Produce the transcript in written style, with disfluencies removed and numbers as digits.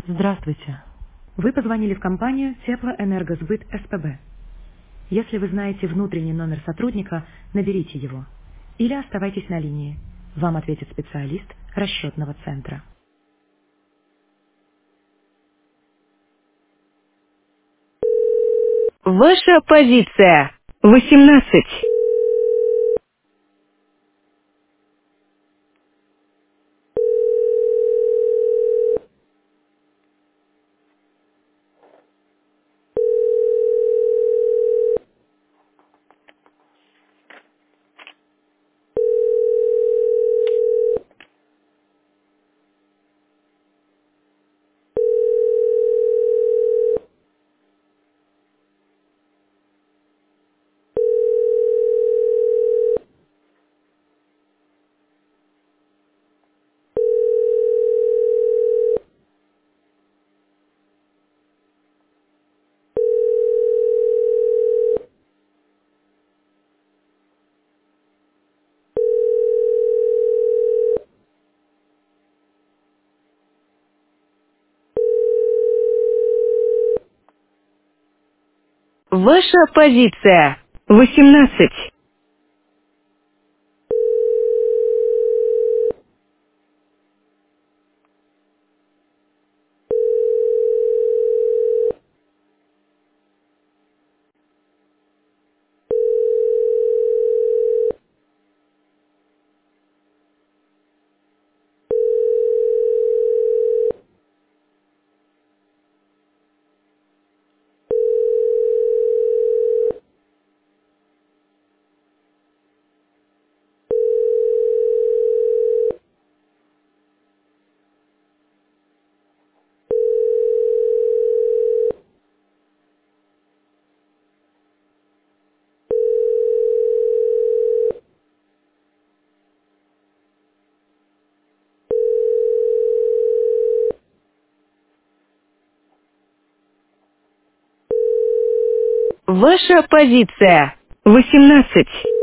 Здравствуйте. Вы позвонили в компанию Теплоэнергосбыт СПБ. Если вы знаете внутренний номер сотрудника, наберите его. Или оставайтесь на линии. Вам ответит специалист расчетного центра. Ваша позиция. 18. Ваша позиция. 18. Ваша позиция. 18.